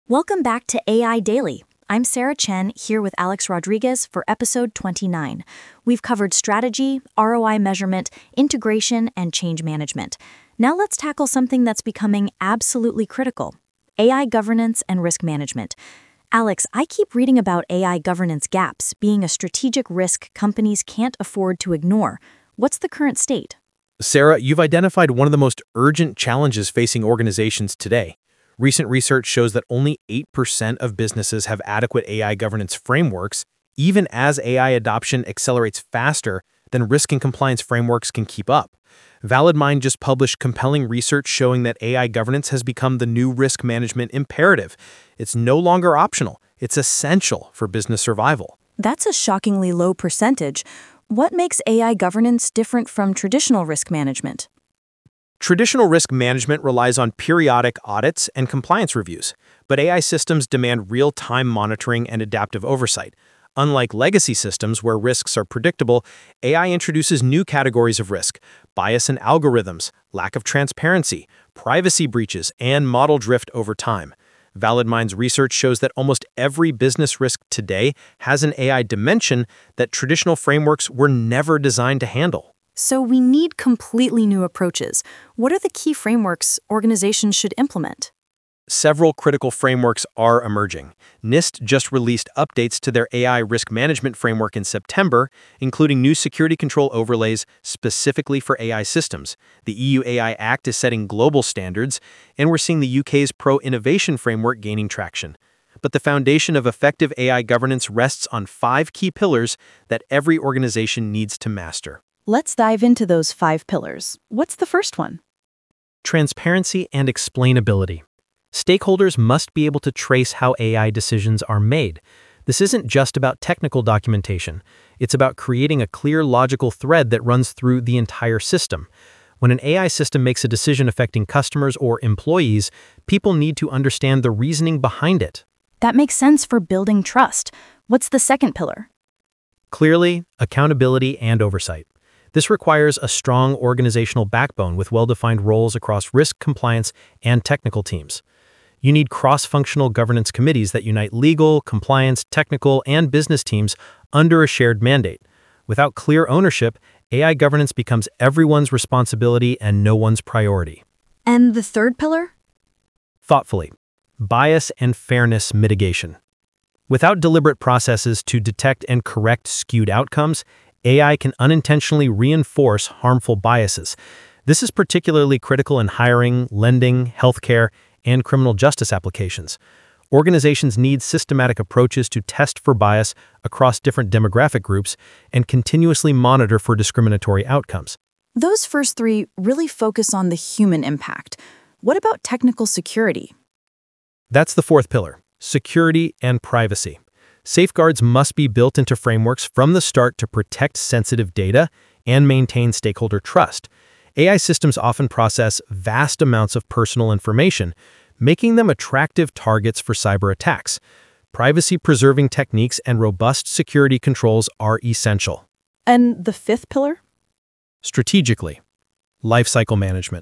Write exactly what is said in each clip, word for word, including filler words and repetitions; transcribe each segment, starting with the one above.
Welcome back to A I Daily. I'm Sarah Chen here with Alex Rodriguez for episode twenty-nine. We've covered strategy, R O I measurement, integration, and change management. Now let's tackle something that's becoming absolutely critical: A I governance and risk management. Alex, I keep reading about A I governance gaps being a strategic risk companies can't afford to ignore. What's the current state? Sarah, you've identified one of the most urgent challenges facing organizations today. Recent research shows that only eight percent of businesses have adequate A I governance frameworks, even as A I adoption accelerates faster than risk and compliance frameworks can keep up. ValidMind just published compelling research showing that A I governance has become the new risk management imperative. It's no longer optional, it's essential for business survival. That's a shockingly low percentage. What makes A I governance different from traditional risk management? Traditional risk management relies on periodic audits and compliance reviews, but A I systems demand real-time monitoring and adaptive oversight. Unlike legacy systems where risks are predictable, A I introduces new categories of risk: bias in algorithms, lack of transparency, privacy breaches, and model drift over time. ValidMind's research shows that almost every business risk today has an A I dimension that traditional frameworks were never designed to handle. So we need completely new approaches. What are the key frameworks organizations should implement? Several critical frameworks are emerging. NIST just released updates to their A I risk management framework in September, including new security control overlays specifically for A I systems. The E U A I Act is setting global standards, and we're seeing the U K's Pro-Innovation Framework gaining traction. But the foundation of effective A I governance rests on five key pillars that every organization needs to master. Let's dive into those five pillars. What's the first one? Transparency and explainability. Stakeholders must be able to trace how A I decisions are made. This isn't just about technical documentation. It's about creating a clear, logical thread that runs through the entire system. When an A I system makes a decision affecting customers or employees, people need to understand the reasoning behind it. That makes sense for building trust. What's the second pillar? Clearly, accountability and oversight. This requires a strong organizational backbone with well-defined roles across risk, compliance, and technical teams. You need cross-functional governance committees that unite legal, compliance, technical, and business teams under a shared mandate. Without clear ownership, A I governance becomes everyone's responsibility and no one's priority. And the third pillar? Thoughtfully. Bias and fairness mitigation. Without deliberate processes to detect and correct skewed outcomes, A I can unintentionally reinforce harmful biases. This is particularly critical in hiring, lending, healthcare, and criminal justice applications. Organizations need systematic approaches to test for bias across different demographic groups and continuously monitor for discriminatory outcomes. Those first three really focus on the human impact. What about technical security? That's the fourth pillar: security and privacy. Safeguards must be built into frameworks from the start to protect sensitive data and maintain stakeholder trust. A I systems often process vast amounts of personal information, making them attractive targets for cyber attacks. Privacy-preserving techniques and robust security controls are essential. And the fifth pillar? Strategically. Lifecycle management.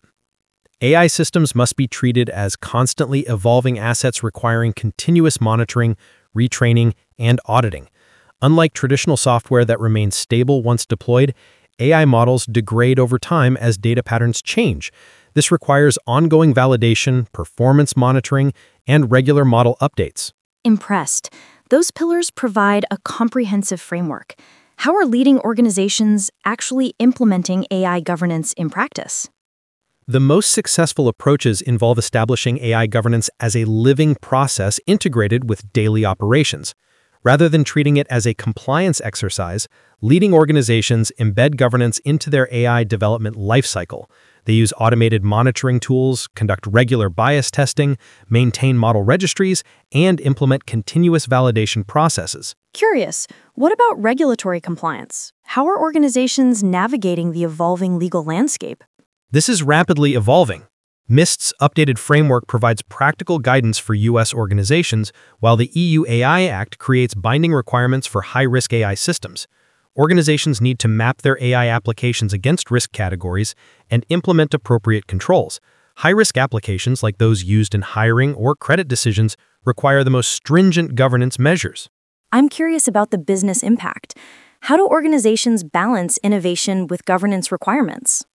A I systems must be treated as constantly evolving assets requiring continuous monitoring, retraining, and auditing. Unlike traditional software that remains stable once deployed, A I models degrade over time as data patterns change. This requires ongoing validation, performance monitoring, and regular model updates. Impressed. Those pillars provide a comprehensive framework. How are leading organizations actually implementing A I governance in practice? The most successful approaches involve establishing A I governance as a living process integrated with daily operations. Rather than treating it as a compliance exercise, leading organizations embed governance into their A I development lifecycle. They use automated monitoring tools, conduct regular bias testing, maintain model registries, and implement continuous validation processes. Curious, what about regulatory compliance? How are organizations navigating the evolving legal landscape? This is rapidly evolving. MIST's updated framework provides practical guidance for U S organizations, while the E U A I Act creates binding requirements for high-risk A I systems. Organizations need to map their A I applications against risk categories and implement appropriate controls. High-risk applications like those used in hiring or credit decisions require the most stringent governance measures. I'm curious about the business impact. How do organizations balance innovation with governance requirements?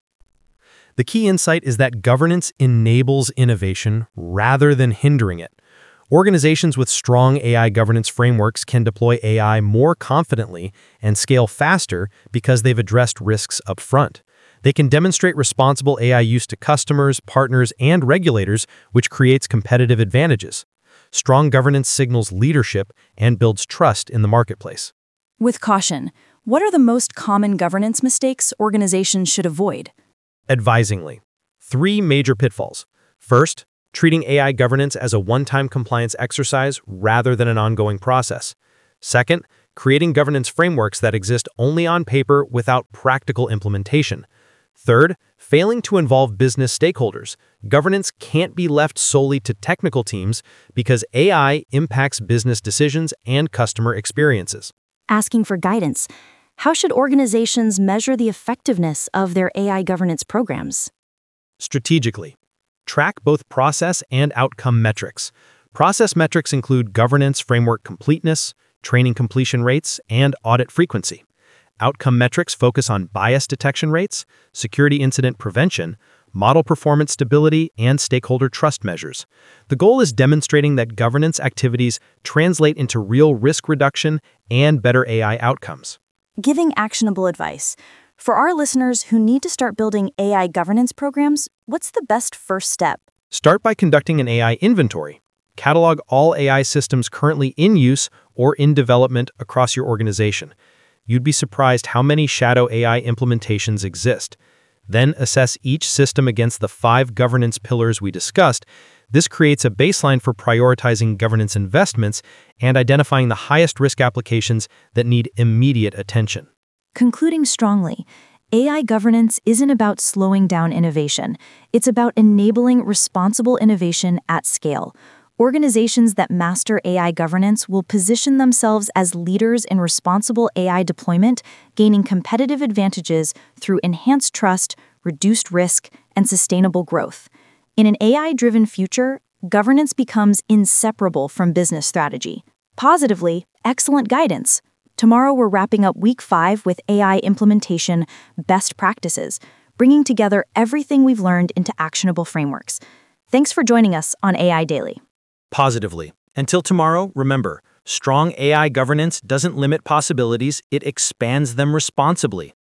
The key insight is that governance enables innovation rather than hindering it. Organizations with strong A I governance frameworks can deploy A I more confidently and scale faster because they've addressed risks up front. They can demonstrate responsible A I use to customers, partners, and regulators, which creates competitive advantages. Strong governance signals leadership and builds trust in the marketplace. With caution, what are the most common governance mistakes organizations should avoid? Advisingly, three major pitfalls. First, treating A I governance as a one-time compliance exercise rather than an ongoing process. Second, creating governance frameworks that exist only on paper without practical implementation. Third, failing to involve business stakeholders. Governance can't be left solely to technical teams because A I impacts business decisions and customer experiences. Asking for guidance. How should organizations measure the effectiveness of their A I governance programs? Strategically, track both process and outcome metrics. Process metrics include governance framework completeness, training completion rates, and audit frequency. Outcome metrics focus on bias detection rates, security incident prevention, model performance stability, and stakeholder trust measures. The goal is demonstrating that governance activities translate into real risk reduction and better A I outcomes. Giving actionable advice. For our listeners who need to start building A I governance programs, what's the best first step? Start by conducting an A I inventory. Catalog all A I systems currently in use or in development across your organization. You'd be surprised how many shadow A I implementations exist. Then assess each system against the five governance pillars we discussed. This creates a baseline for prioritizing governance investments and identifying the highest risk applications that need immediate attention. Concluding strongly, A I governance isn't about slowing down innovation. It's about enabling responsible innovation at scale. Organizations that master A I governance will position themselves as leaders in responsible A I deployment, gaining competitive advantages through enhanced trust, reduced risk, and sustainable growth. In an A I-driven future, governance becomes inseparable from business strategy. Positively, excellent guidance. Tomorrow we're wrapping up week five with A I implementation best practices, bringing together everything we've learned into actionable frameworks. Thanks for joining us on A I Daily. Positively. Until tomorrow, remember, strong A I governance doesn't limit possibilities, it expands them responsibly.